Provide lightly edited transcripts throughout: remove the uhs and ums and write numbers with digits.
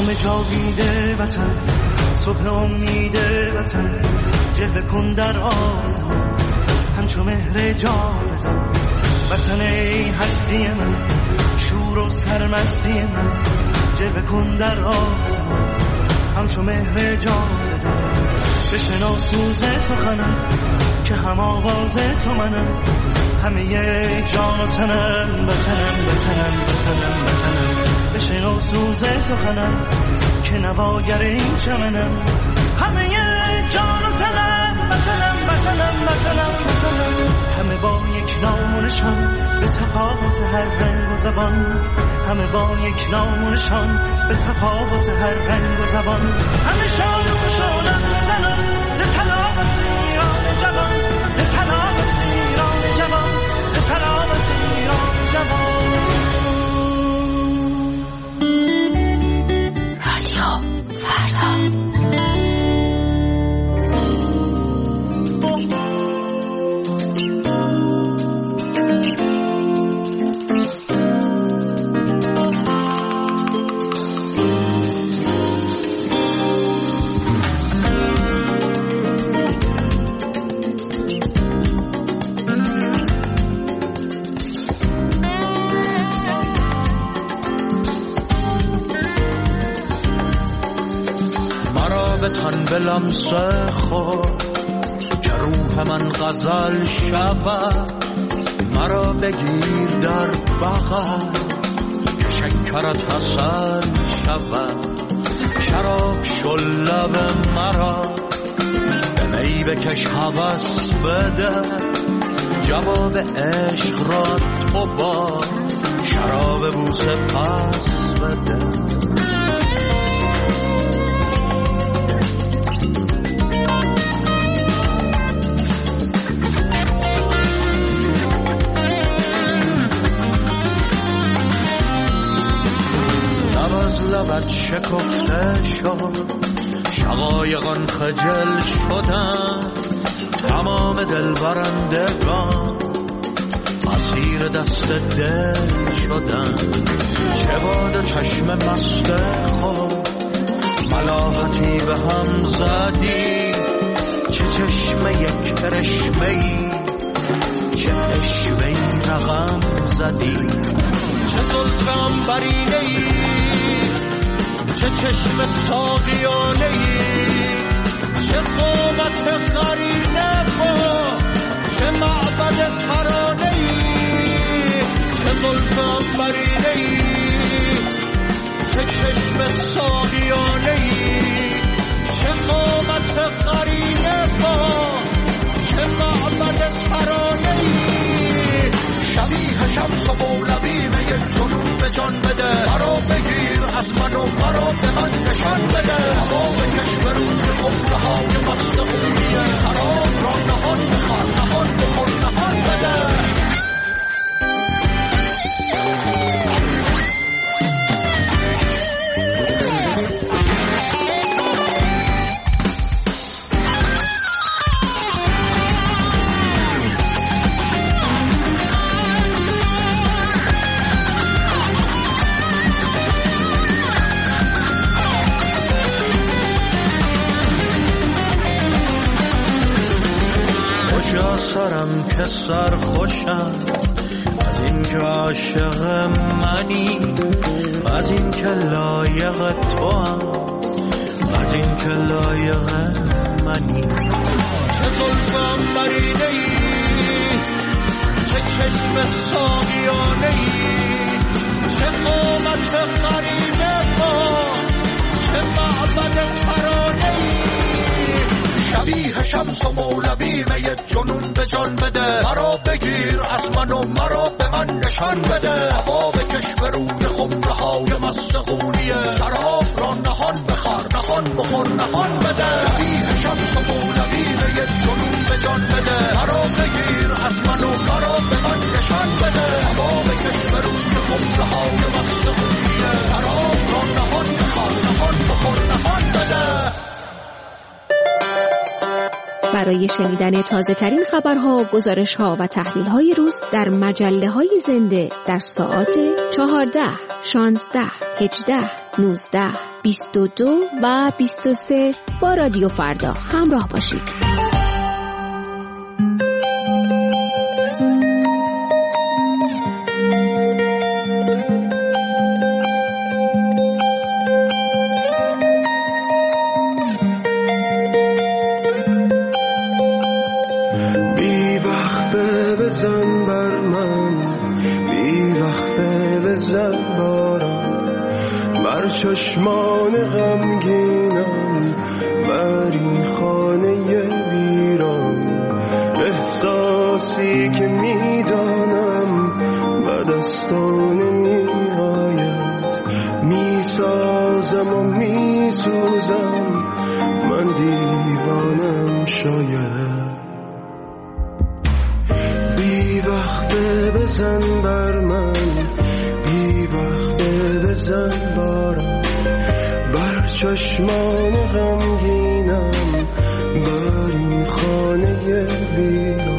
شام جاویده وطن، صبح امید وطن، جلوه کن در آسمان همچو مهر جاودان. وطن ای هستی من، شور و سرمستی من، جلوه کن در آسمان همچو مهر جاودان. بشنو سوز سخنم که هم آواز تو منم، همه یک جان و تنم، وطنم وطنم وطنم وطنم. بشنو سوز سخنم که نواگر این چمنم، همه یک جان و تنم، وطنم وطنم وطنم وطنم. همه با یک نام و نشان به تفاوت هر رنگ و زبان، همه با یک نام و نشان به تفاوت هر رنگ و زبان. همه شاد و خوشحالم زنان ز سلامت ایران جوان، ز سلامت ایران جوان، ز سلامت ایران جوان. رادیو فردا. به لمس خود که روح من غزل شود، مرا بگیر در بغل که شکرت حسن شود. شراب شل لب مرا به می بکش هوس بده، جواب عشق را تو با شراب بوسه پس بده. لبت شکفته شد، شقایقان خجل شدن، تمام دل برندگان اسیر دست دل شدن. چه باد چشم مست خود ملاحتی به هم زدی، چه چشم یک کرشمه‌ای، چه اشوه‌ای رقم زدی. چه زلف عنبرینه‌ای، چه چشم ساقیانه‌ای، چه قامت قرینه با، چه معبد ترانه‌ای. چه زلف عنبرینه‌ای، چه چشم ساقیانه‌ای، چه قامت قرینه با، چه معبد ترانه‌ای. شبیه شمس و مولوی یک جنون به جان بده، مرا بگیر از من و مرا به من نشان بده. هوا بکش به روی خمره های مست خونیه، شراب را نهان بخور نهان بخور نهان بده. سرم که سر خوشم از این که عاشق منی، از این که لایق تو هم، از این که لایق منی. چه زلف عنبرینه‌ای، چه چشم ساقیانه‌ای، چه قامت قرینه با، چه معبد ترانه‌ای. شبیه شمس و مولوی می جنون به جان بده، مرا بگیر از من و مرا به من نشان بده. هوا بکش به روی خمره های مست خونیه، شراب را نهان بخور نهان بخور نهان بده. شبیه شمس و مولوی می جنون به جان بده، مرا بگیر از من و مرا به من نشان بده. هوا بکش به روی خمره های مست خونیه، شراب را نهان بخور نهان بخور نهان بده. برای شنیدن تازه ترین خبرها، گزارش‌ها و تحلیل‌های روز در مجله‌های زنده در ساعات 14، 16، 18، 19، 22 و 23 با رادیو فردا همراه باشید. چشمان غمگینم بر این خانه ویران، احساسی که میدانم به دستان میآید، میسازم و میسوزم، من دیوانم شاید. بی وقته بزن بر من، بی وقته بزن بارم، بر چشمان غمگینم بر این خانه ویران،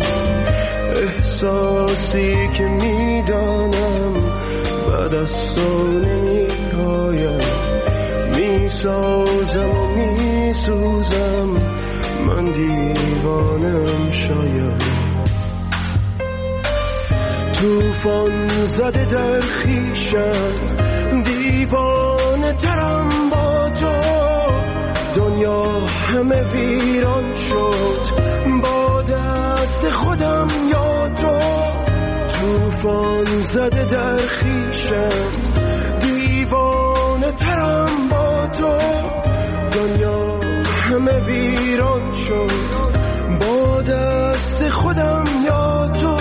احساسی که میدانم به دستان نمیآید، میسازم و میسوزم، من دیوانم شاید. توفان زده در خویشم، دیوانه ترم با تو، دنیا همه ویران شد با دست خودم یا تو. توفان زده در خویشم، دیوانه ترم با تو، دنیا همه ویران شد با دست خودم یا تو.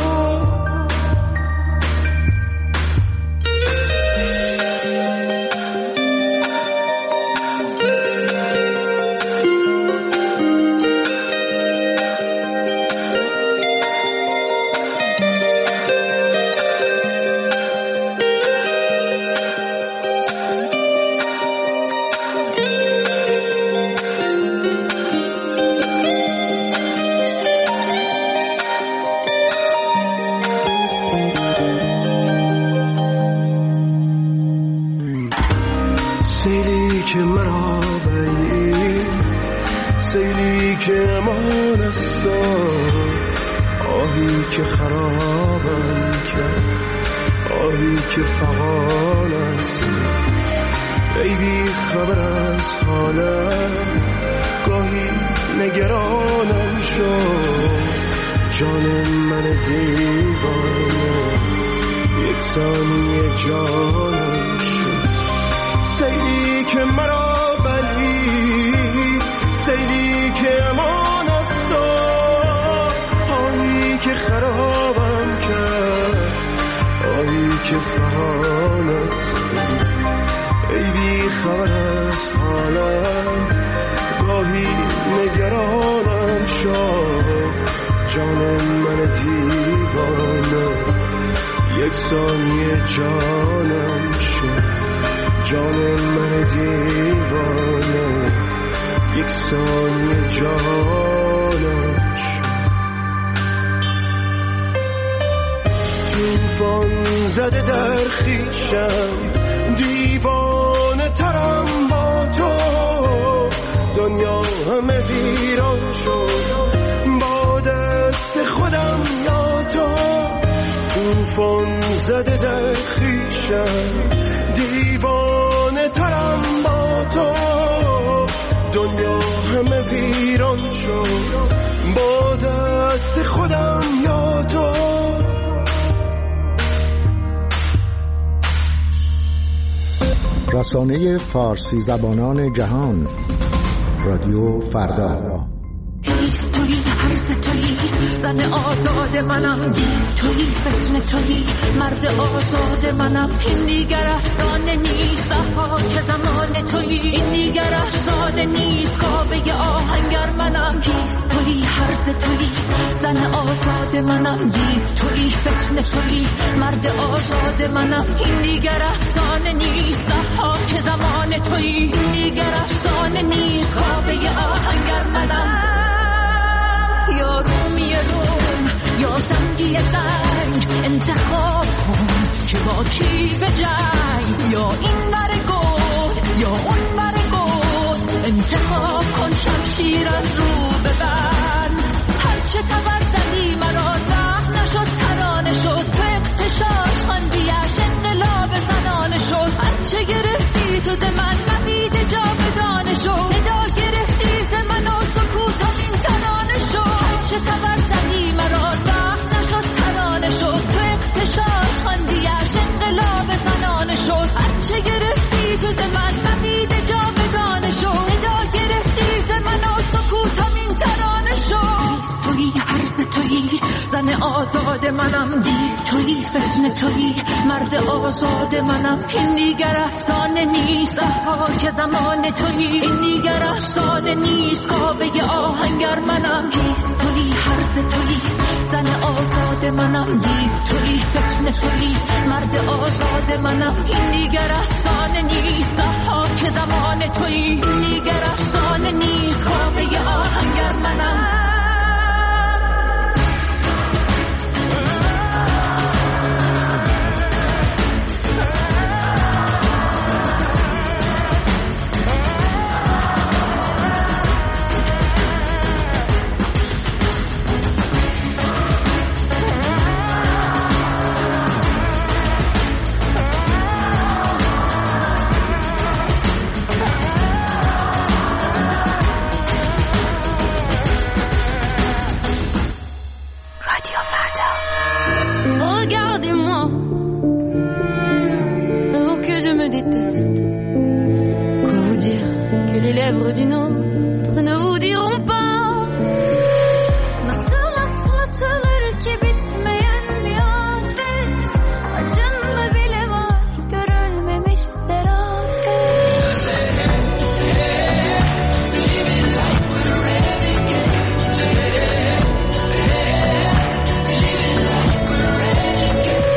سیلی که مرا برید، سیلی که امان است، آهی که خرابم کرد، آهی که فغان است. ای بی خبر از حالم، گاهی نگرانم شد، جان من دیوانه یک ثانیه جانم شد. سیلی که مرا بلید، سیلی که امان است، آهی که خرابم کرد، آهی که فغان است. ای بی خبر از حالم، گاهی نگرانم شد، جان من دیوانه یک ثانیه جانم شد، جان من دیوانه یک ثانیه جانم شد. توفان زده در خویشم، دیوانه ترم با تو، دنیا همه ویران شد با دست خودم یا تو. توفان زده در خویشم، دیوانه ترم با تو، دنیا همه ویران شد با دست خودم یا تو. رسانه فارسی زبانان جهان، رادیو فردا. تویی عرض تویی زن آزاد منم، تویی فتنه تویی مرد آزاد منم. این دیگر افسانه نیست، که زمان تویی، این دیگر افسانه نیست، کابه آهنگر منم. تویی عرض تویی زن آزاد منم، تویی فتنه تویی مرد آزاد منم. این دیگر افسانه نیست، که زمان تویی، این دیگر افسانه نیست، کابه آهنگر منم. یا رومی روم یا زنگی زنگ، انتخاب کن که با کی به جنگ، یا این ور گل یا اون ور انتخاب کن شمشیر از رو ببند هرچه تبر زدی مرا زخم نشد ترانه شد تو اقتشاش خواندیش انقلاب زنانه شد هرچه گرفتی تو ز من نبید جاودانه شد ندا گرفتی ز من و سکوتم این ترانه شد هرچه تبر زدی مرا زخم نشد ترانه شد تو اقتشاش خواندیش انقلاب زنانه شد هرچه گرفتی تو ز من نبید جاودانه شد ندا گرفتی ز من و سکوتم این ترانه شد تویی عرض تویی زن آزاد منم دیر تویی فتنه تویی مرد آزاد منم این دیگر افسانه نیست که زمان تویی این دیگر افسانه نیست کابه آهنگر منم کیست تویی عرض تویی زن آزاد منم دیر تویی فتنه تویی مرد آزاد منم این دیگر افسانه نیست که زمان تویی این دیگر افسانه نیست کابه آهنگر منم d'une autre ne vous diront pas nasıl atlatılır ki bitmeyen bir afet acında bile var görülmemiş serafet living like we're renegades living like we're renegades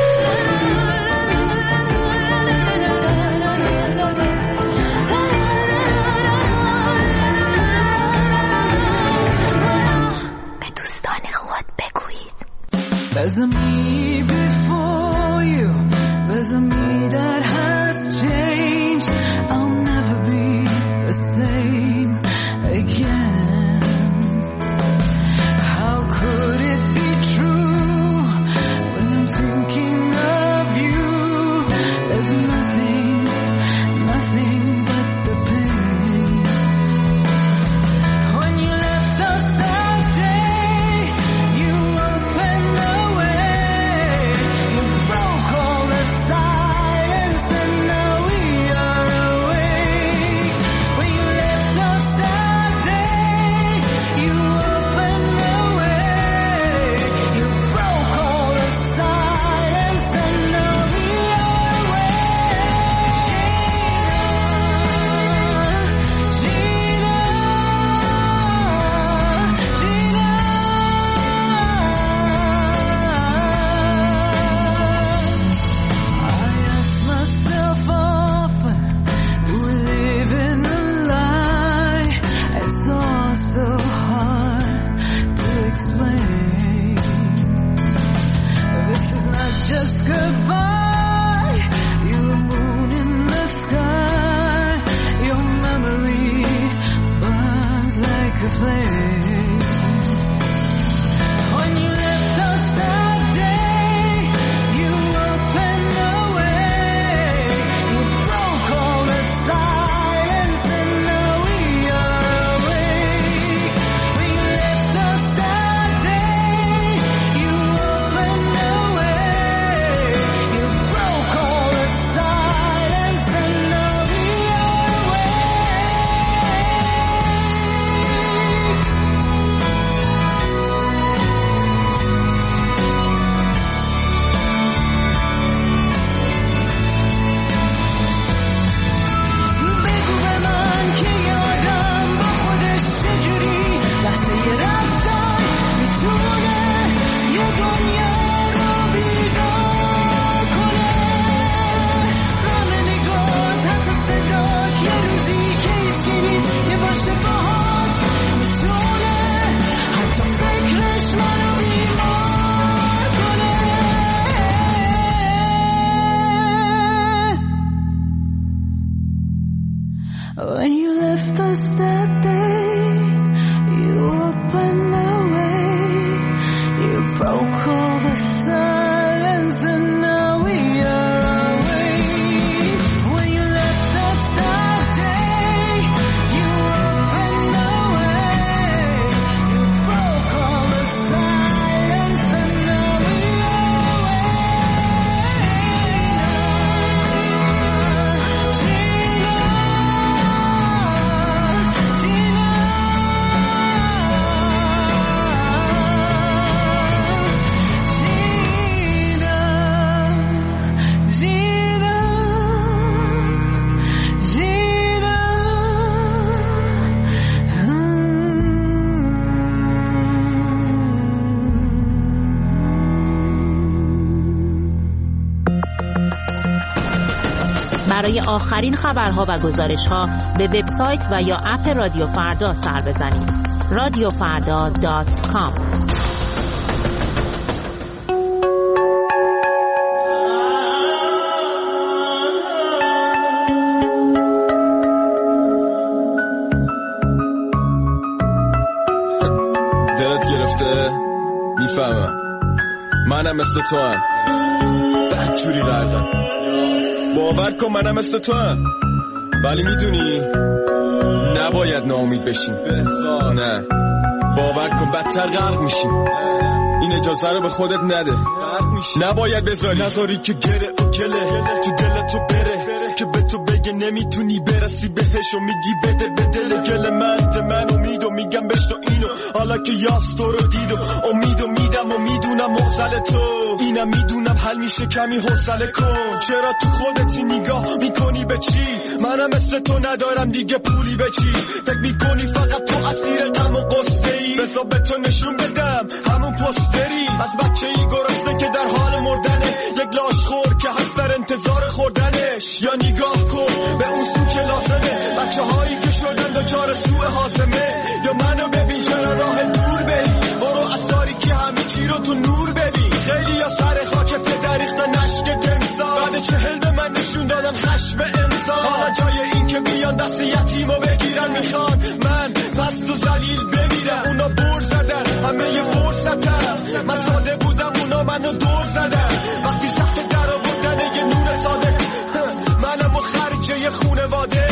برای آخرین خبرها و گزارش‌ها به وبسایت و یا اپ رادیو فردا سر بزنید. radiofarda.com. دلت گرفته؟ میفهمم، منم مثل تو هم بدجوری غرقم. باور کن منم مثل تو هم، ولی میدونی نباید ناامید بشیم. نه، باور کن بدتر غرق میشیم. این اجازه رو به خودت نده، نباید نذاری که گره و کله تو دلتو بره، که به تو بگه نمیتونی برسی بهش و میگی بده به دل گل من امیدو میگم بشتو اینو، حالا که یاس تو رو دید و امیدو میدم و میدونم مغزل تو اینم میدونم حل میشه کمی حوصله کن. چرا تو خودتی نگاه میکنی به چی؟ منم مثل تو ندارم دیگه پولی به چی؟ فکر میکنی فقط تو اسیر غم و قصه ای؟ بذار به تو نشون بدم همون پستری از بچه ای گرسنه که در حال مردنه، یک لاش خور که هست در انتظار خوردنش. یا نگاه کن به اون سو که لازمه، بچه هایی که شدن دچار سوء هاضمه. یا منو ببین چرا راه دور بری، برو از تاریکی همه چی رو تو نور ببین. خیلی یا سر خاک پدر ریختن اشک تمثال، بعد 40 به من نشون دادن خشم انسان. حالا جای این که بیان دست یتیمو بگیرن میخوان من پست و ذلیل بمیرم. اونا بر زدن همه ی فرصتم، من ساده بودم اونا منو دور زدن. وقتی سخت در آوردن یه نور ساده، منم و خرجه خونواده.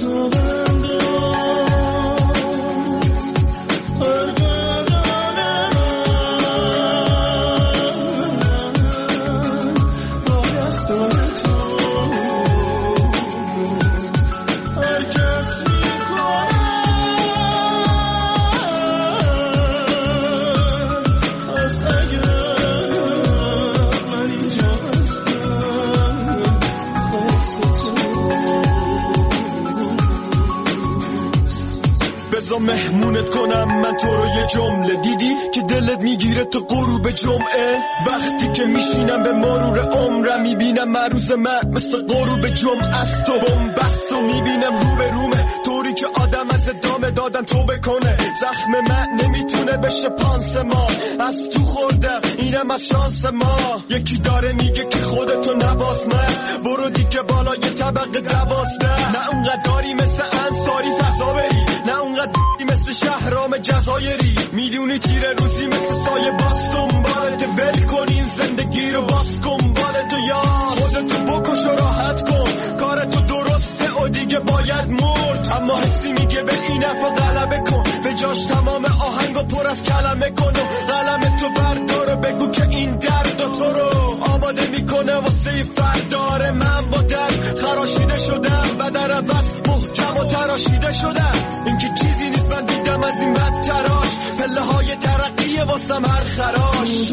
مهمونت کنم من تو رو یه جمله، دیدی که دلت میگیره تو غروب جمعه؟ وقتی که میشینم به مرور عمرم میبینم مروز من مثل غروب جمعه است. تو بومبست و میبینم رو به رومه، طوری که آدم از ادامه دادن تو بکنه. زخم من نمیتونه بشه پانسمان، از تو خوردم اینم از شانس ما. یکی داره میگه که خودتو نباز، من برو دیگه بالای طبقه 12. نه اونقدر داری مثل انصاری فضا بری، نه اونقدر مثل شهرام جزایری. میدونی تیره روزی مثل سایه باز دنبالت، ول کن این زندگی رو باز کن بالتو. یا خودتو بکش و راحت کن، کارتو درسته و دیگه باید مرد. اما حسی میگه به این حرفا غلبه کن، به جاش تمام آهنگو پر از کلمه کن و قلم تو بردار و بگو که این درد و تو رو آماده میکنه واسه فردار. من با درد خراشیده شدم و در عوض محکم و تراشیده شدم. این که چیزی نیست من دیدم از این بد تراش، پله های ترقیه واسم هر خراش.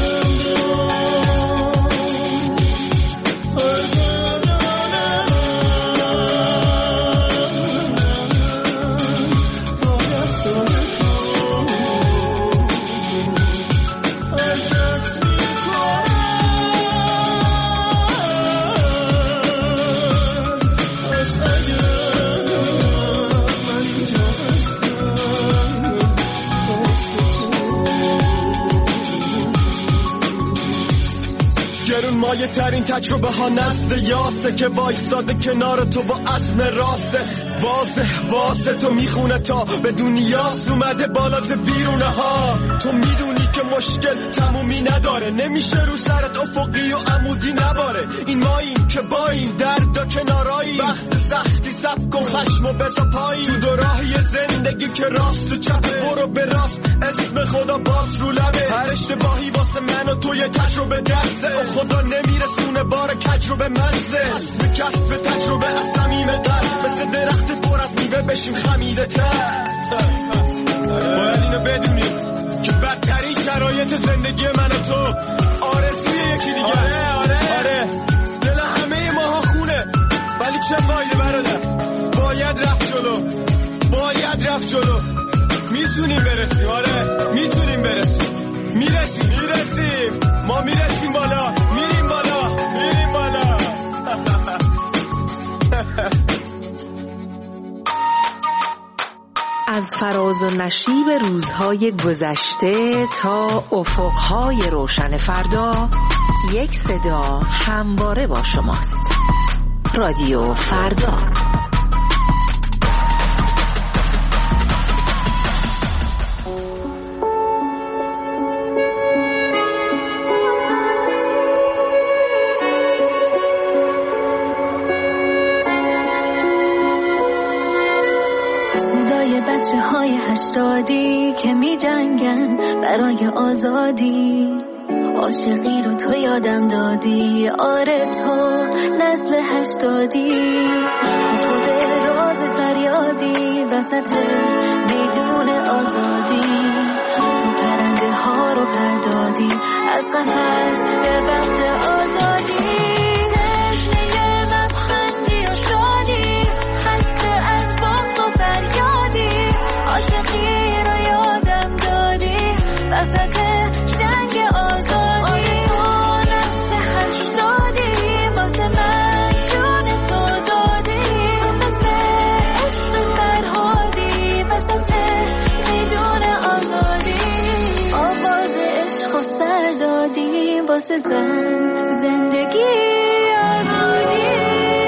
مایه ترین تجربه ها نزد یاسه، که وایستاده کنار تو با عزم راسته. واسه تو میخونه تا به دنیاست اومده بالا ز بیرونه ها. تو میدونی که مشکل تمومی نداره، نمیشه رو سرت افقی و عمودی نباره. این ماییم که با این درد و کنارایی، وقت سختی سب کن خشم و بزا پایی. تو دو راهی زندگی که راست و چپه، برو به راست اسم خدا باز رو لبه. هر اشتباهی واسه من و تو یه تجربه درسه، خدا نمیرسونه بار کجربه منزه. کسب تجربه از صمیم قلب، مثل درخت پر از میوه بشیم خمیده تر. باید اینو بدونیم که بدترین شرایط زندگی من و تو آرزوی یکی دیگه. آره دل همه ماها خونه، ولی چه فایده برادر؟ باید رفت جلو. میتونیم برسیم، آره میتونیم برسیم. میرسیم ما میرسیم بالا، میریم بالا. از فراز و نشیب روزهای گذشته تا افقهای روشن فردا، یک صدا همواره با شماست. رادیو فردا. بچه های 80 که می جنگن برای آزادی، عاشقی رو تو یادم دادی. آره تو نسل 80، تو خود راز فریادی وسط میدون آزادی. تو پرنده ها رو پردادی از قفس به وقت آزادی. عاشقی رو یادم دادی وسط جنگ آزادی. تو نفس 80 واسه من جون تو دادی. تو مثل عشق فرهادی وسط میدون آزادی. آواز عشق و سر دادی واسه زندگی آزادی.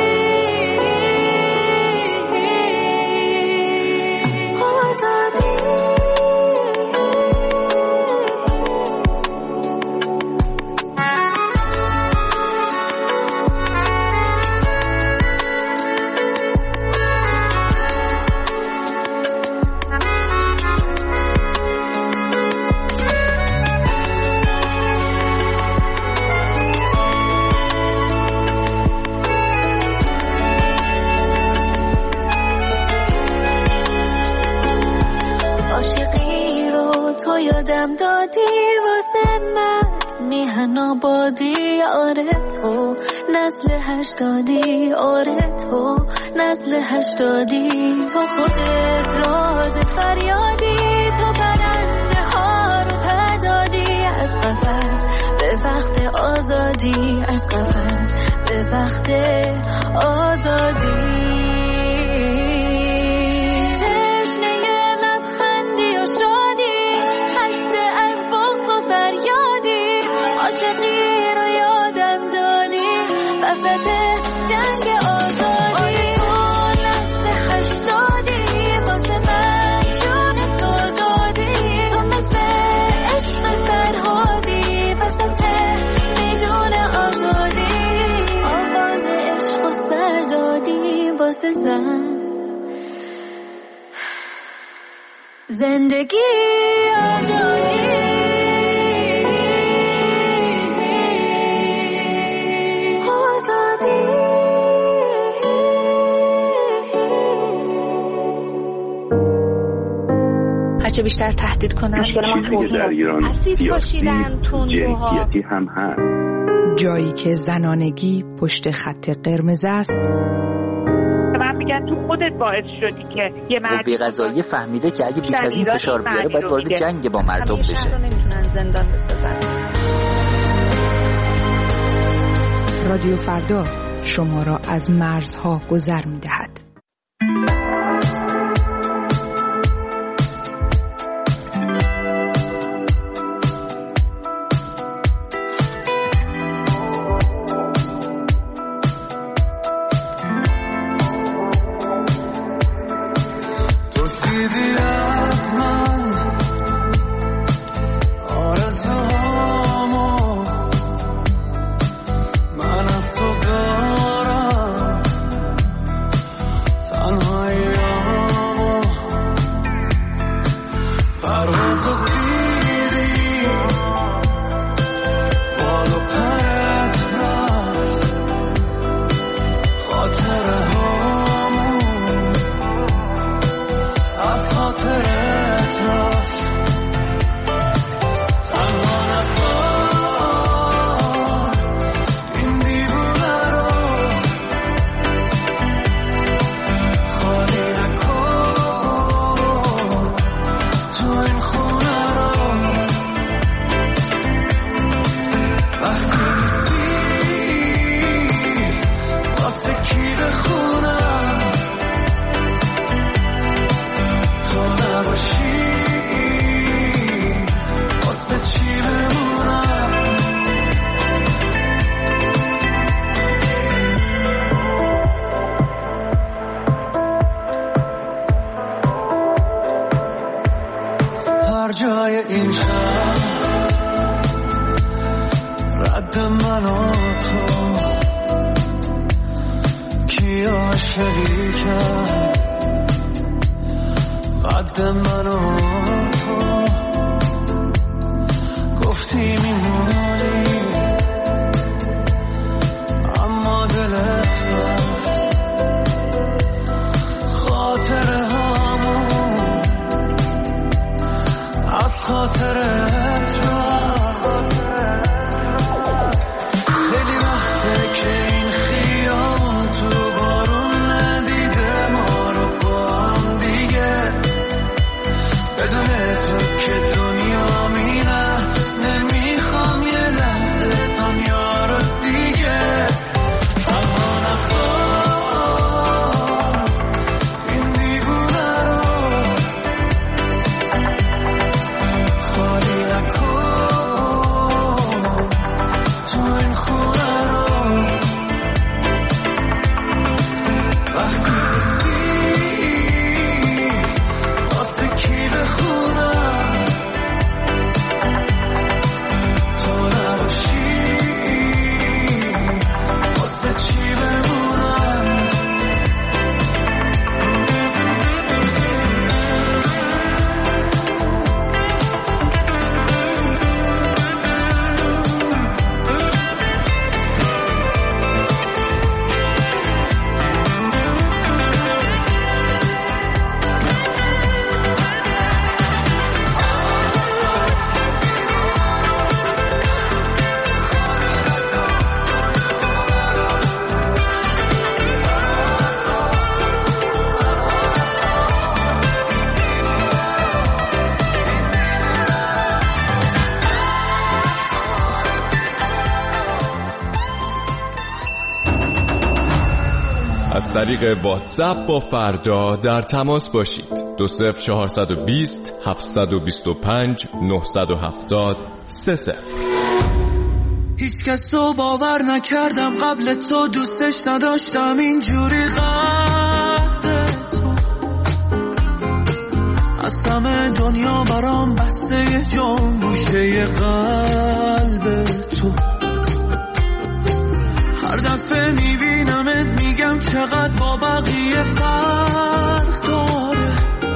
یادم دادی واسه من میهن آبادی. آره تو نسل 80، آره تو نسل 80. تو خود راز فریادی، تو پرنده ها رو پردادی از قفس به وقت آزادی. از قفس به وقت آزادی. عاشقی رو یادم دادی وسط جنگ آزادی. تو نسل 80 واسه من جون تو دادی. تو مثل عشق فرهادی وسط میدون آزادی. آواز عشق و سر دادی واسه زندگی آزادی. هرچه بیشتر تهدید کنن چیزی که در ایران سیاسی جنسیتی هم هست. جایی که زنانگی پشت خط قرمز است. من میگم تو خودت باعث شدی که یه قوه قضاییه فهمیده که اگه بیش از این فشار بیاره باید وارد جنگ با مردم بشه. نمیتونن زندان بسازن. رادیو فردا شما را از مرزها گذر میدهد. این شهر رد من و تو کیا شریکت قد من و تو گفتی میمونی اما دلت رفت خاطره هامون از خاطرت رفت خیلی وقته که این خیابون تو بارون ندیده ما رو با هم دیگه بدون تو که دنیا میره نمیخوام یه لحظه دنیا رو دیگه اما نخواه این دیوونه رو خالی نکن تو این خونه رو وقتی گفتی واسه کی بخونم تو نباشی واسه چی بمونم از طریق واتساپ با فردا در تماس باشید. 20420 725 970 30. هیچ کس رو باور نکردم قبل تو دوستش نداشتم اینجوری قد تو از همه دنیا برام بسته یه جام گوشه قلب تو هر دفعه میبینمت میگم چقدر با بقیه فرق داره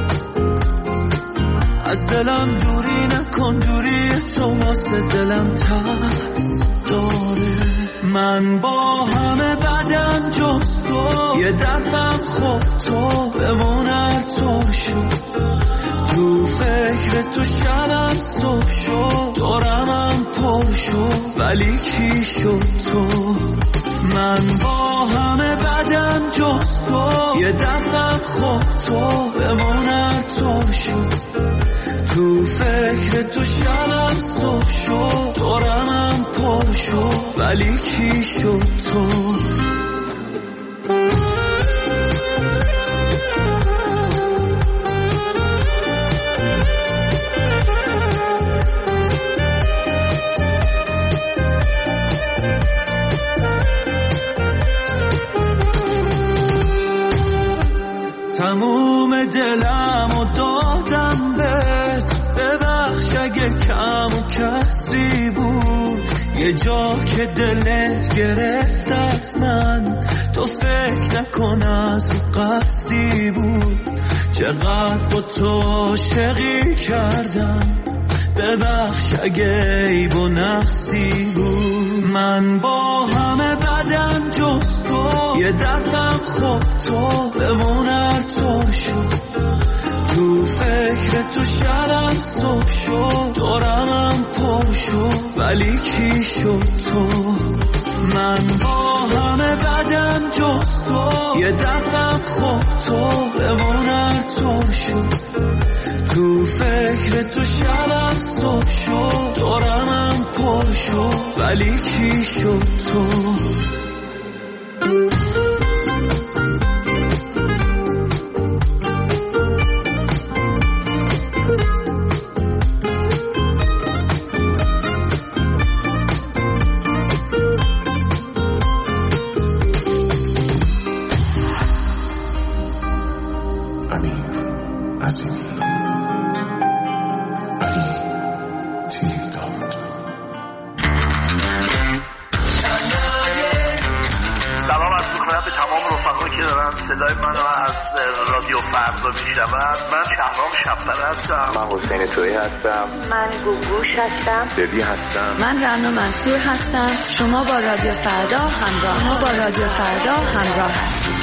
از دلم دوری نکن دوری تو واسه دلم ترس داره من با همه بدم جز تو یه دفعم خوب تو بمون هر طور شد تو فکر تو شبم صبح شد دورمم پر شد ولی کی شد تو من با همه بدم جز تو یه دفعم خوب تو بمون هر طور شد تو فکر تو شبم صبح شد دورمم پر شد ولی کی شد تو تموم دلم و دادم بهت ببخش اگه کم و کسی بود یه جا که دلت گرفت از من تو فکر نکن از قصدی بود چقدر با تو عاشقی کردم ببخش اگه عیب و نقصی بود من با همه بدم جز تو یه دفعم خوب تو بمون هر طور شد تو فکر تو شبم صبح شد دورمم پر شد ولی کی شد تو من با همه بدم جز تو یه دفعم خوب تو بمون هر طور شد تو فکر تو شبم صبح شد دورمم پر شد ولی کی شد تو امیر عظیمی علی که دارن صدای منو از رادیو فردا میشنون. من شهرام شب‌پره هستم. من حسین تویی هستم. من گوگوش هستم. ببی هستم. من رنا منصور هستم. شما با رادیو فردا همراه هستید.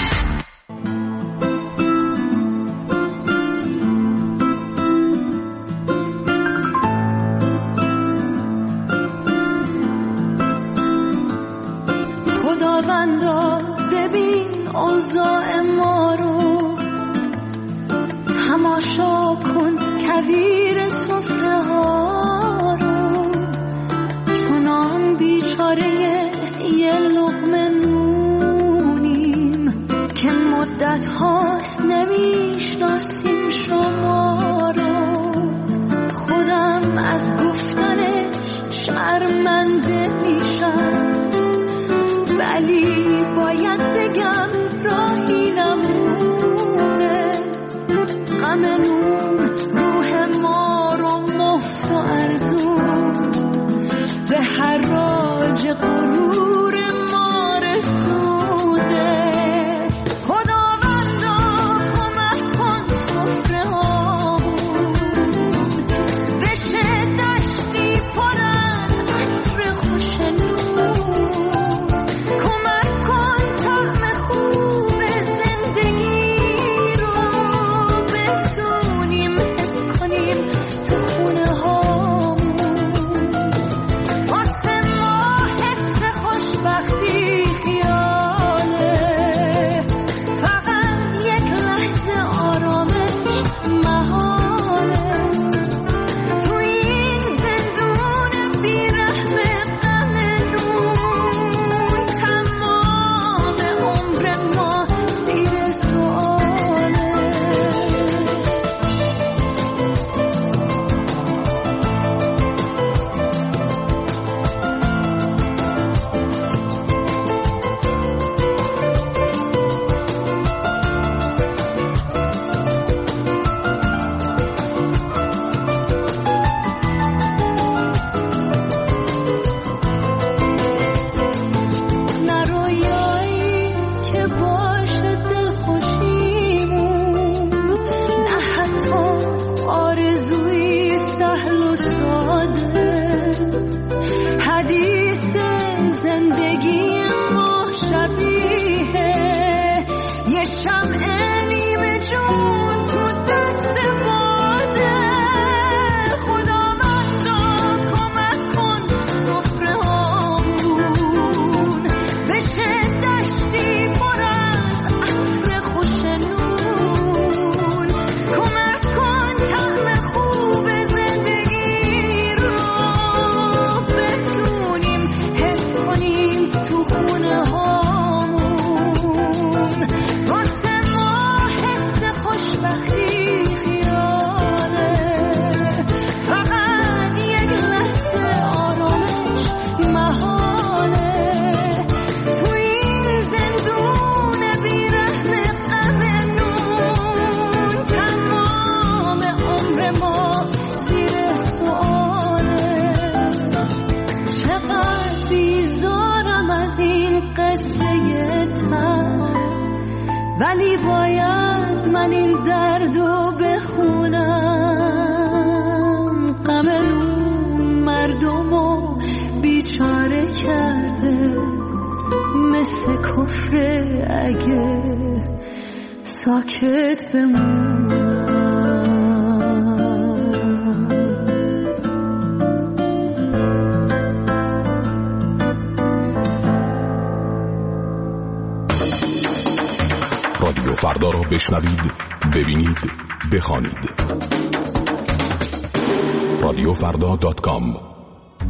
خداوندا ببین اوضاع ما رو، تماشا کن کویر سفره ها رو، چونان بیچاره یه لقمه نونیم که مدت هاست نمیشناسیم شما رو. خودم از گفتنش شرمنده میشم، ولی باید بگم راهی نمونه. غم نون روح ما رو مفت و ارزون به حراج غرور ما رسونه. خداوندا کمک کن سفره هامون بشه دشتی پر از عطر خوش نون. ولی باید من این دردو بخونم. غم اون مردمو بیچاره کرده، مثل کفر اگه ساکت بمونم. رادیو فردا را بشنوید، ببینید، بخوانید. radiofrda.com.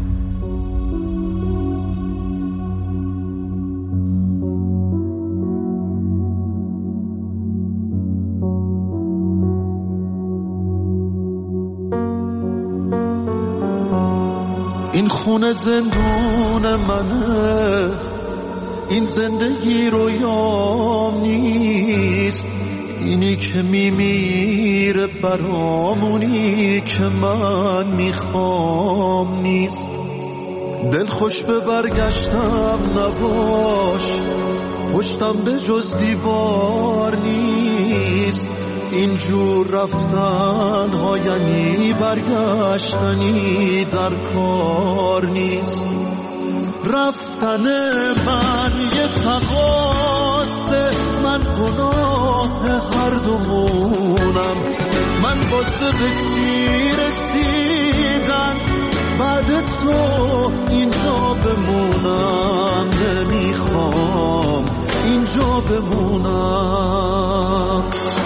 این خونه زندون منه، این زندگی رویام نیست. اینی که میمیره برامونی که من میخوام نیست. دل خوش به برگشتم نباش، پشتم به جز دیوار نیست، اینجور رفتن ها یعنی برگشتنی در کار نیست. رفتن من یه تقاصه، من گناه هر دومونم، من واسه به چی رسیدن بعد تو اینجا بمونم، نمیخوام اینجا بمونم.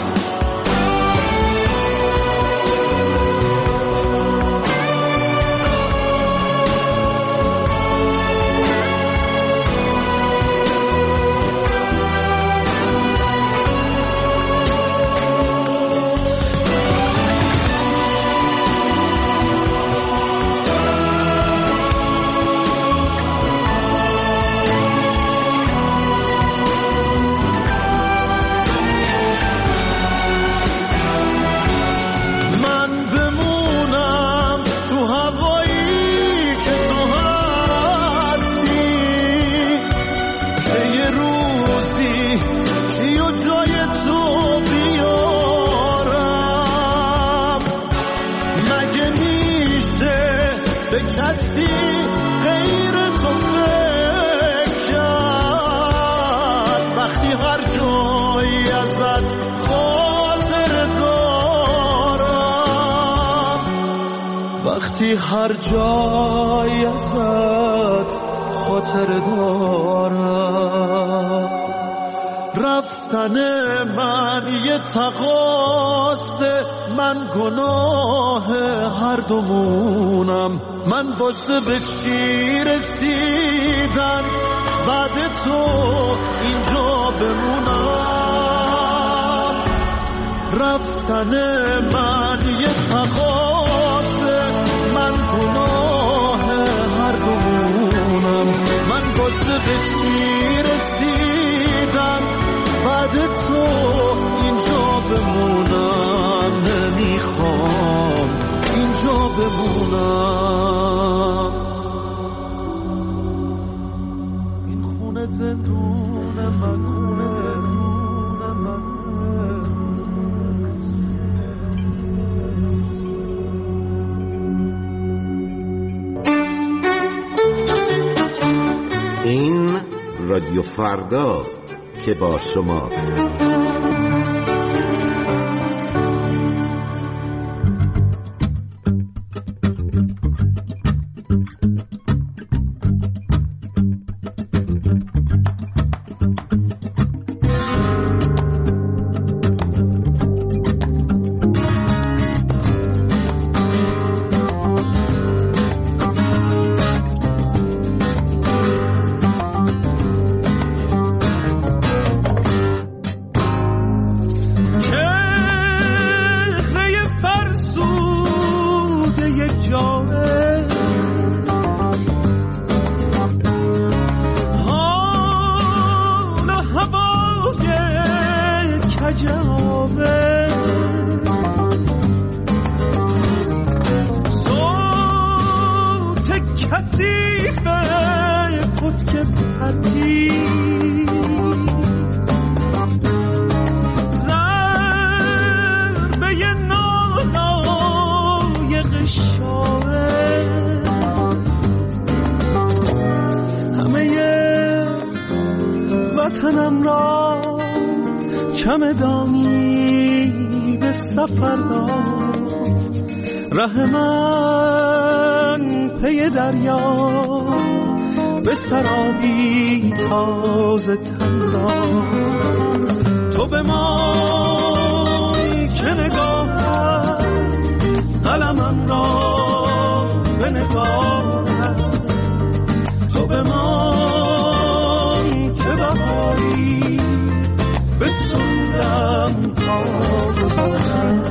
کسی غیر تو فکر کرد وقتی هر جایی ازت خاطر دارم، وقتی هر جایی ازت خاطر دارم. رفتن من یه تقاصه، من گناه هر دومونم، من واسه به چی رسیدن بعد تو اینجا بمونم. رفتن من یه تقاصه، من گناه هر دومونم، من واسه به چی رسیدن بعد تو اینجا بمونم، نمیخوام اینجا بمونم. این خونه زندون من، خونه من. این رادیو فرداست که با شماست. وطنم را چمدانی به سفر داد، ره من پی دریا به سرابی تازه تن داد. تو به من که نگاهت قلمم را به نگاهت، تو به من که بهاری به سودم تازه.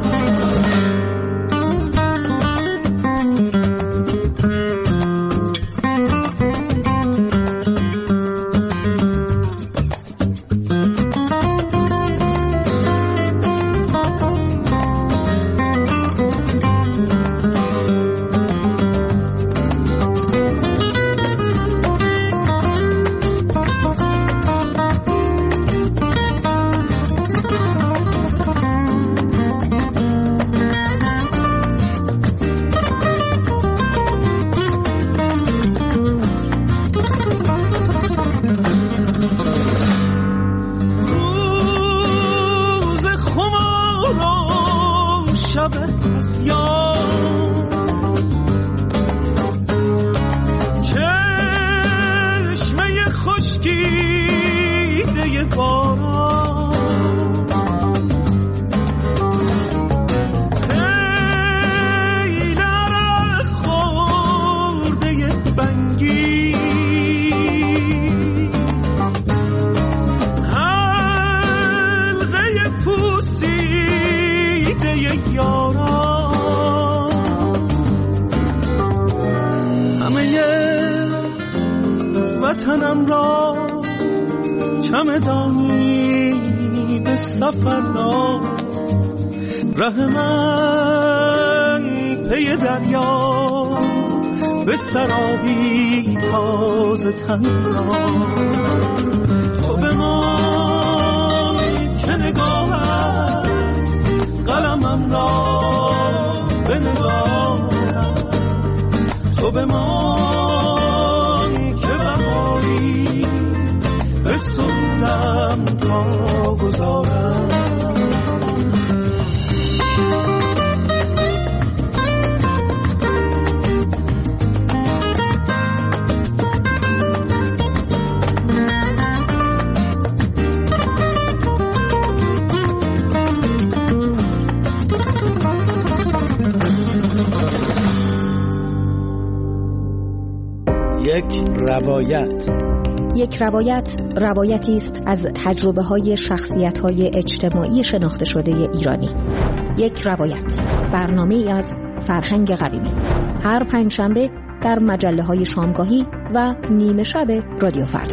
و شب از یار چشمه خشکیده باران خیلی عرق خورده بنگی حلقه پوسیده یاران همه وطنم را چمدانی به سفر داد ره من پی دریا به سرابی تازه تنها تو به ما که نگاهت قلمم را به نگاهت تو به ما که بهاری به سودم تا گذارم یک روایت روایتی است از تجربه‌های شخصیت‌های اجتماعی شناخته شده ایرانی. یک روایت برنامه‌ای از فرهنگ قویمی هر پنجشنبه در مجله‌های شامگاهی و نیمه شب رادیو فردا.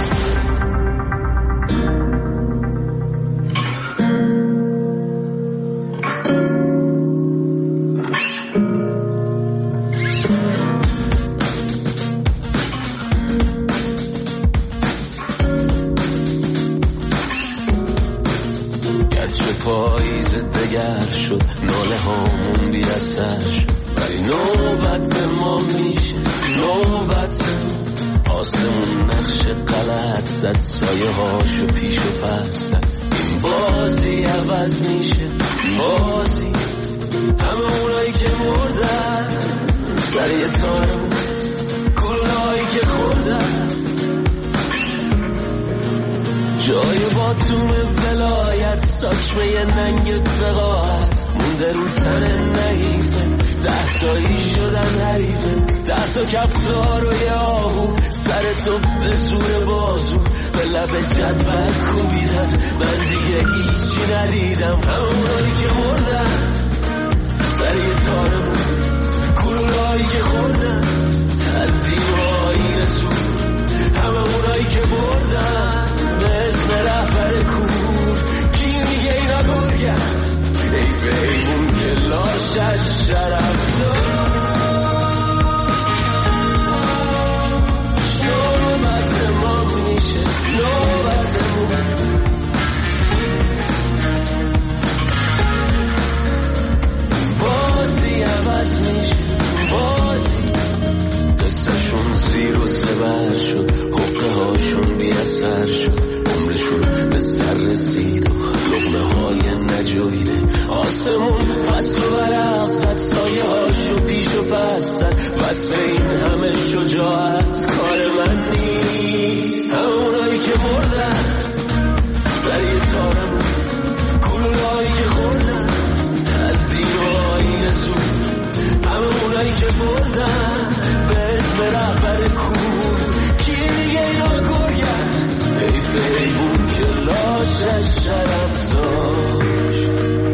شد ناله هامون بی اثر شد ولی نوبت ما میشه نوبت آسمون نقش غلط زد سایه هاشو پیش و پس زد این بازی عوض میشه بازی همه اونایی که مردن سریع تارمون گلهایی که خوردن جای باتوم ولایت ساچمه ننگ فقاعت مونده رو تن نحیفت 10 تایی شدن حریفت 10 تا کفتار و یه آهو سر تو به زور بازو به لب جدول کوبیدن من دیگه هیچی ندیدم همونایی که مردن سریع تارمون گلولایی که خوردن از دیوهای رسول همه اونایی که بردن به اسم رهبر کور کی میگه اینا گرگن حیف حیوون که لاشش شرف دار نوبت ما میشه نوبتمون بازی عوض میشه بازی قصهشون زیر و زبر شد حقه هاشون بی اثر شد عمرشون به سر رسید و لقمه های نجاییده آسمون فصل و برق زد سایه هاشو پیش و پس زد بس به این همه شجاعت کار من نیست همونایی که مردن سریع تارمون گلولایی که خوردن از دیوهای زود همه اونایی که بردن به اسم رهبر کور کی دیگه اینا گرگن حیف حیوون که لاشش شرف داشت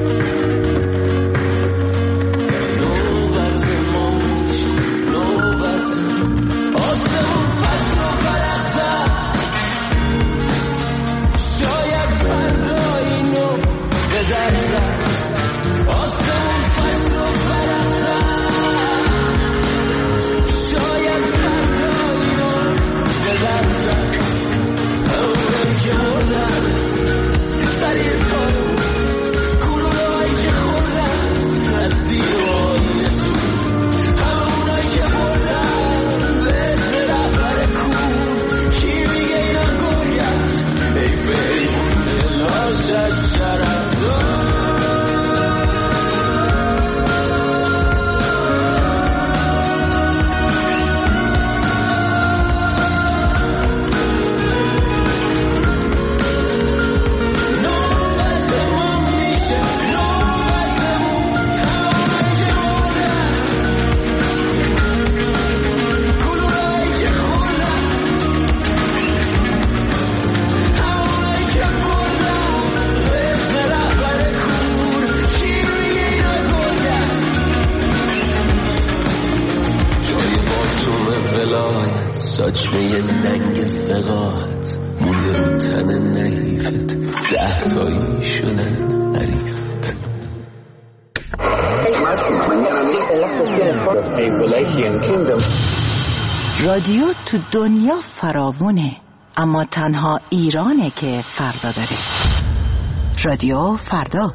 نوبت ما میشه نوبت آسمون فصل و برق زد شاید فردا اینو به در زد آسمون فصل و برق زد شاید فردا اینو به در زد همونایی که مردن سریع تارمون گلولایی که خوردن از دیوهای رسول همونایی که مردن به اسم رهبر کور کی میگه اینا گرگن حیف حیوون که لاشش شرف دار چاچمه ننگ فقات مونده رو تن نحیفت 10 تایی شدن حریفت. رادیو تو دنیا فراوونه، اما تنها ایرانه که فردا داره. رادیو فردا.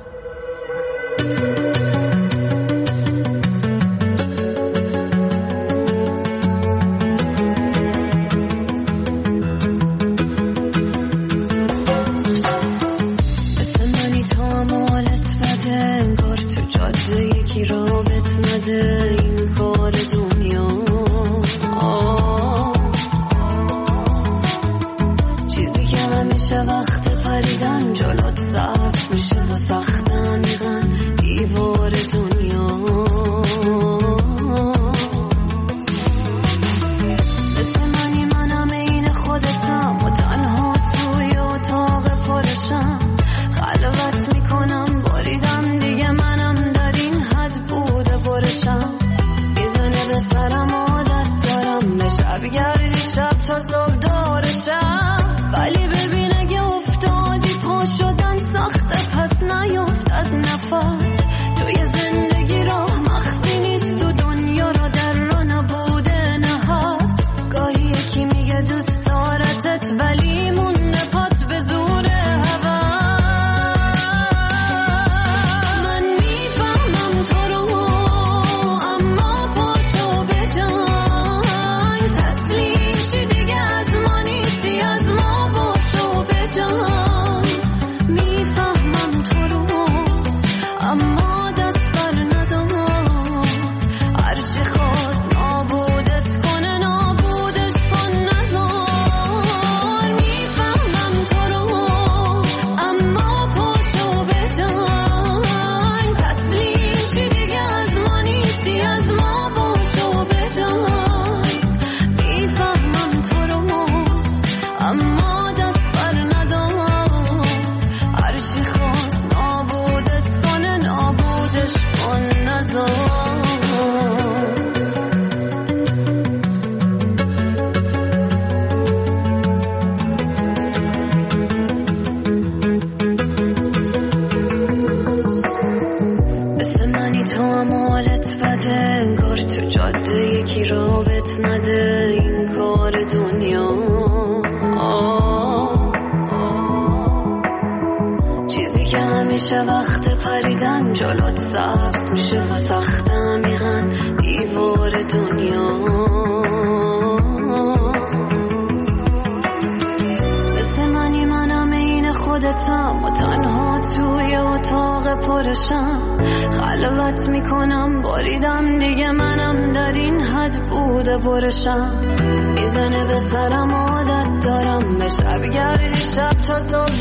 خلوت میکنم باریدم دیگه منم در این حد بوده برشم میزنه به سرم عادت دارم به شب گردی شب تا صبح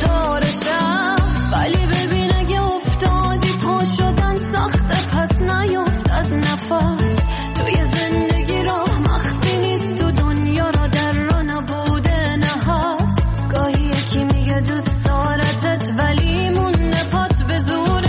دارشم ولی ببین اگه افتادی پا شدن سخته پس نیفت از نفس توی زندگی راه مخفی نیست تو دنیا را در را نبوده نه هست گاهی یکی میگه دوست دارتت ولی مونده پات به زوره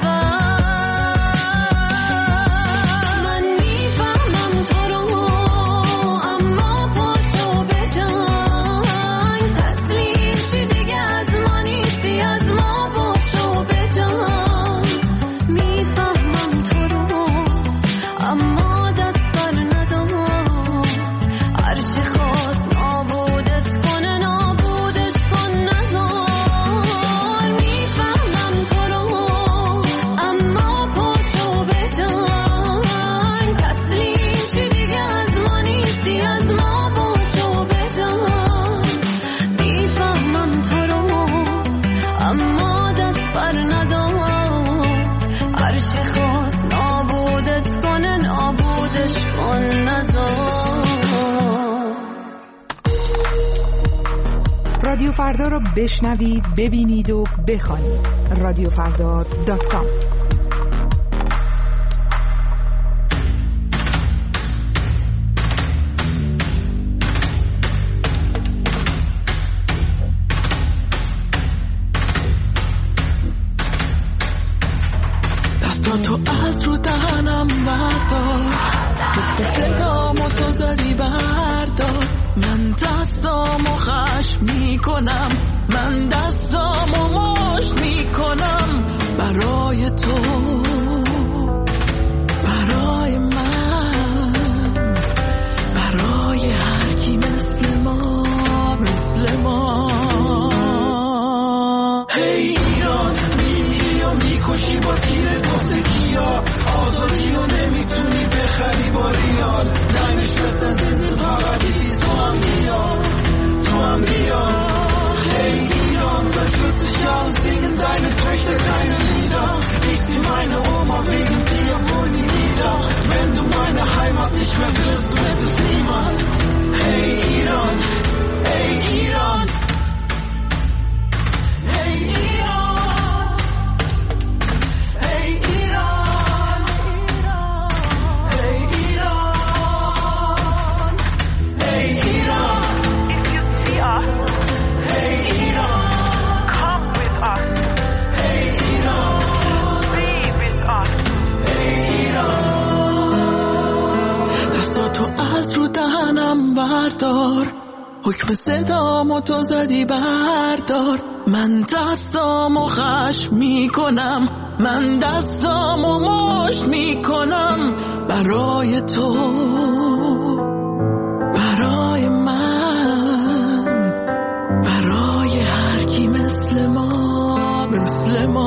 رادیو فردا رو بشنوید، ببینید و بخوانید. radiofrda.com. دستاتو از رو دهنم بردار صدامو تو زدی بردار بردار. من دستامو خشم میکنم، من دستامو مشت میکنم برای تو، برای من، برای هر کی مثل ما، مثل ما. هی ایران، میمیری و میکشی با تیر واسه کیا، آزادی و نمیتونی بخری با ریال. Deine Schwestern sind im Paradies, du am Rion, du am Rion. Hey Iran, seit 40 Jahren singen deine Töchter deine Lieder. Ich zieh meine Oma wegen dir wohl nie wieder. Wenn du meine Heimat nicht mehr wirst, wird es niemand. Hey Iran, hey Iran. Hey Iran, hey Iran, hey Iran, hey Iran. If you see us, Hey Iran, come with us. hey Iran, Be with us. hey Iran. دستاتو از رو دهنم بردار، حکم صدامو تو زدی بردار. من دستامو خشم میکنم، من دستامو مشت میکنم برای تو، برای من، برای هر کی مثل ما، مثل ما.